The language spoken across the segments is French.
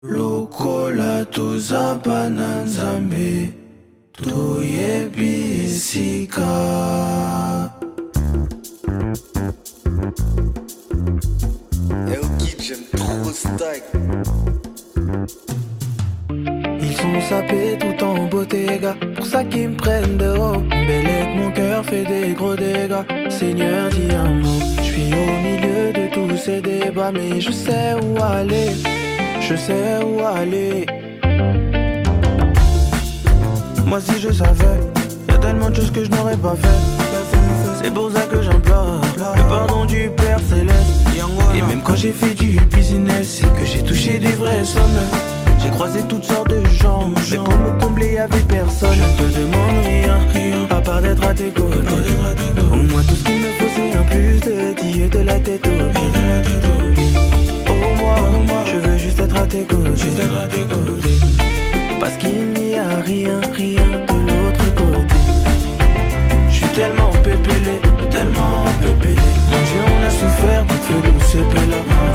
Lokola tozapana nzambe toyebi esika. Yo Kid, j'aime trop ce tag. Ils sont sapés tout en beauté, gars. Pour ça qu'ils me prennent de haut. Bellec, mon cœur fait des gros dégâts. Seigneur, dis un mot. J'suis au milieu de tous ces débats, mais je sais où aller. Je sais où aller. Moi si je savais, y'a tellement de choses que je n'aurais pas fait. C'est pour ça que j'implore le pardon du Père Céleste. Et même quand j'ai fait du business et que j'ai touché des vraies sommes, j'ai croisé toutes sortes de gens, mais pour me combler y'avait personne. Je ne te demande rien, à part d'être à tes côtés. Au moins tout ce qu'il me faut c'est un plus de ti et de la tête aux pieds. Au moins, je veux juste être à tes côtés. Parce qu'il n'y a rien de l'autre côté. Je suis tellement pépélé. Mon Dieu, on a souffert, donc fais-nous ce peu-là.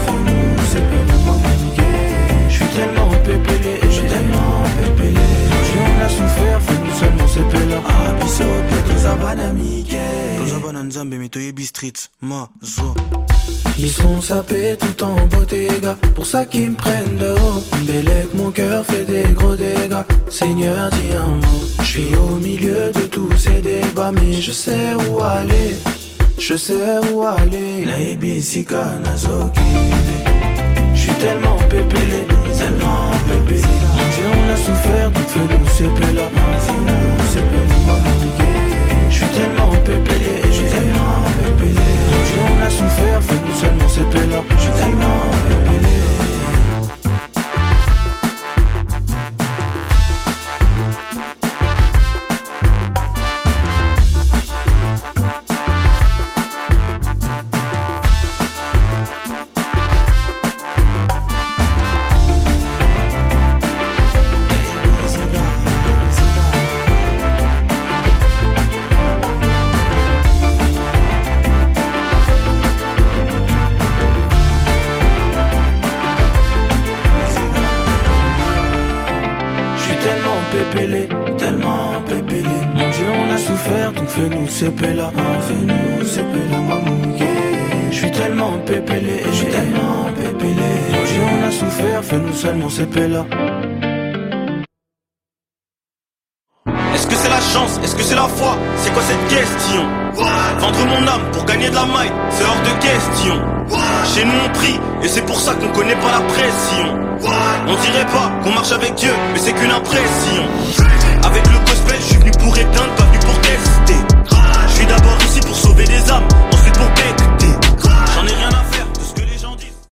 Je suis tellement pépélé. Mon Dieu, on a souffert, fais-nous seulement ce peu-là. Biso, tozabana mike. Tozabana nzambe, mais toyebi street, ma zo. Ils sont sapés tout en beauté, gars. Pour ça qu'ils me prennent de haut. Bellec, mon cœur fait des gros dégâts. Seigneur, dis un mot. J'suis au milieu de tous ces débats, mais je sais où aller. Naebi sika nazoki. J'suis tellement pépélé. Mon Dieu, on a souffert, donc fais-nous ce peu-là. J'suis tellement pépélé. Mon Dieu, on a souffert, fais-nous seulement ce peu-là. J'suis tellement pépélé. Tellement pépélé. Mon Dieu, on a souffert, donc fais-nous ce peu-là. Mamouké. J'suis tellement pépélé. Mon Dieu, on a souffert, fais-nous seulement ce peu-là. Est-ce que c'est la chance? Est-ce que c'est la foi? C'est quoi cette question? Vendre mon âme pour gagner de la maille, c'est hors de question. Chez nous on prie, et c'est pour ça qu'on connaît pas la pression. On dirait pas qu'on marche avec Dieu, mais c'est qu'une impression.